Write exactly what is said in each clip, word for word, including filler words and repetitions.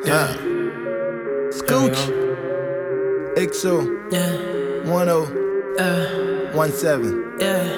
Yeah. Scooch. X O. Yeah. one oh. Uh. one seven. Yeah.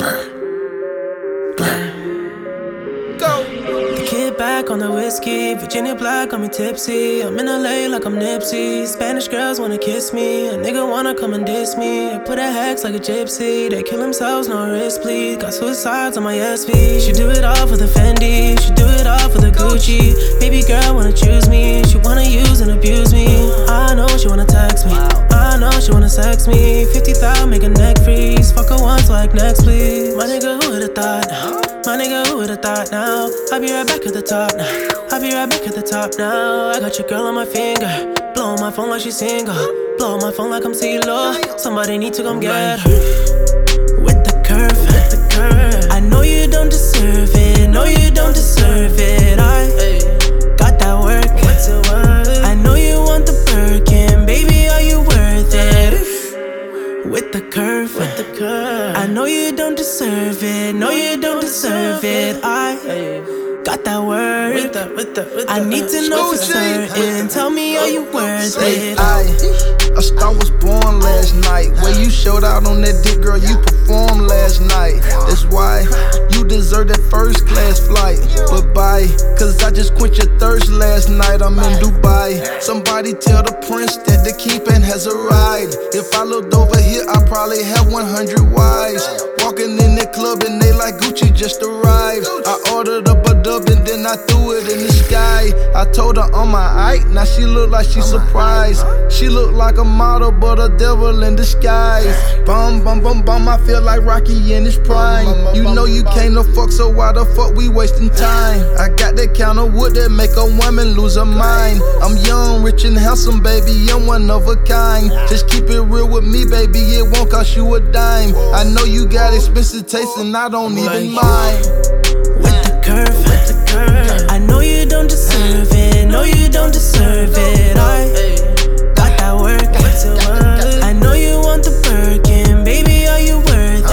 Go. The kid back on the whiskey. Virginia Black got me tipsy. I'm in L A like I'm Nipsey. Spanish girls wanna kiss me. A nigga wanna come and diss me. I put a hex like a gypsy. They kill themselves, no risk, please. Got suicides on my S V. She do it all for the Fendi. She do it all for the Gucci. Baby girl wanna choose me. She wanna use and abuse me. I know she wanna text me. I know she wanna sex me. fifty thousand make a neck freeze. Fuck her once like next, please. My nigga, who would've thought? My nigga, who would've thought now? I'll be right back at the top now. I'll be right back at the top now. I got your girl on my finger. Blow my phone like she's single. Blow my phone like I'm CeeLo. Somebody need to come get her. With the curve, with the curve. I know you don't deserve it. No, you don't deserve it. I got that work. What's it worth? I know you want the Birkin. Baby, are you worth it? With the curve, with the curve. I know you don't deserve it. No, you don't deserve it. I got that word. With the, with the, with the, I need to know for certain. Tell me, are you worth it? I, a star was born last night. Where you showed out on that dick, girl, you performed last night. That's why you deserve that first class flight. But bye, cause I just quenched your thirst last night. I'm in Dubai. Somebody tell the prince that the keeping has arrived. If I looked over here, I probably have one hundred wives. Walking in the club and they like Gucci just arrived. I ordered up a dub and then I threw it in the sky. I told her on my eye, now she look like she surprised. She look like a model but a devil in disguise. Bum bum bum bum, I feel like Rocky in his prime. You know you can't no fuck, so why the fuck we wasting time? I got that kind of wood that make a woman lose her mind. I'm young, rich and handsome, baby, I'm one of a kind. Just keep it real with me, baby, it won't cost you a dime. I know you got expensive taste and I don't even mind. With the curve, with the curve. I know you don't deserve it. No, you don't deserve it. I got that work. What's it worth? I know you want the Birkin. Baby, are you worth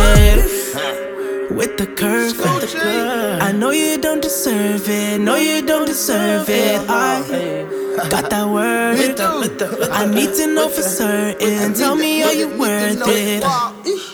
it? With the curve, with the curve. I know you don't deserve it. No, you don't deserve it. I got that work. I need to know for certain. Tell me, are you worth it?